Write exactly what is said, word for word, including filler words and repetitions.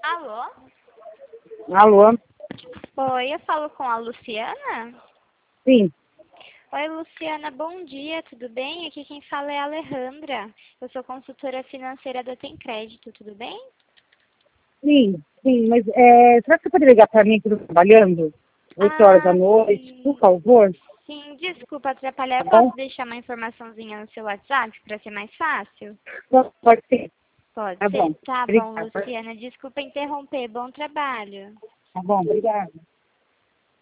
Alô? Alô? Oi, eu falo com a Luciana? Sim. Oi, Luciana, bom dia, tudo bem? Aqui quem fala é a Alejandra. Eu sou consultora financeira da Tem Crédito, tudo bem? Sim, sim, mas é, será que você pode ligar para mim que eu estou trabalhando? Oito horas da Ah, noite, por sim. favor? Sim, desculpa atrapalhar. Tá Eu posso bom? deixar uma informaçãozinha no seu WhatsApp para ser mais fácil? Não, pode ser. Pode Tá ser? bom. Tá bom, Obrigada. Luciana. Desculpa interromper. Bom trabalho. Tá bom, obrigada.